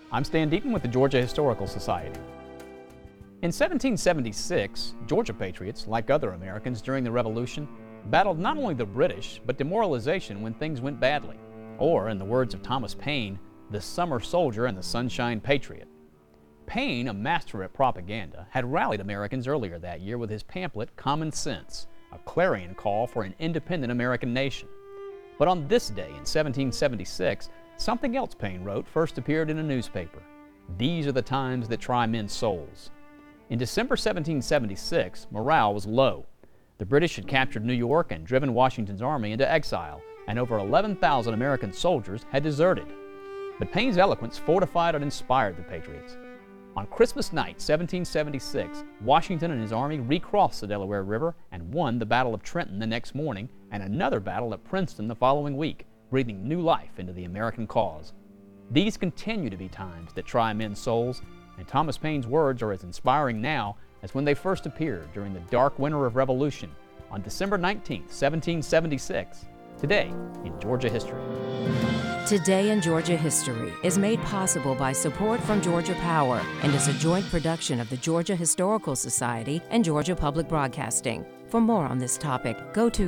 I'm Stan Deaton with the Georgia Historical Society. In 1776, Georgia patriots, like other Americans during the Revolution, battled not only the British, but demoralization when things went badly. Or, in the words of Thomas Paine, the summer soldier and the sunshine patriot. Paine, a master at propaganda, had rallied Americans earlier that year with his pamphlet Common Sense, a clarion call for an independent American nation. But on this day in 1776, something else Paine wrote first appeared in a newspaper. These are the times that try men's souls. In December 1776, morale was low. The British had captured New York and driven Washington's army into exile, and over 11,000 American soldiers had deserted. But Paine's eloquence fortified and inspired the patriots. On Christmas night, 1776, Washington and his army recrossed the Delaware River and won the Battle of Trenton the next morning and another battle at Princeton the following week, breathing new life into the American cause. These continue to be times that try men's souls, and Thomas Paine's words are as inspiring now as when they first appeared during the dark winter of Revolution on December 19, 1776, today in Georgia history. Today in Georgia History is made possible by support from Georgia Power and is a joint production of the Georgia Historical Society and Georgia Public Broadcasting. For more on this topic, go to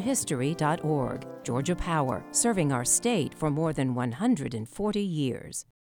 todayingeorgiahistory.org. Georgia Power, serving our state for more than 140 years.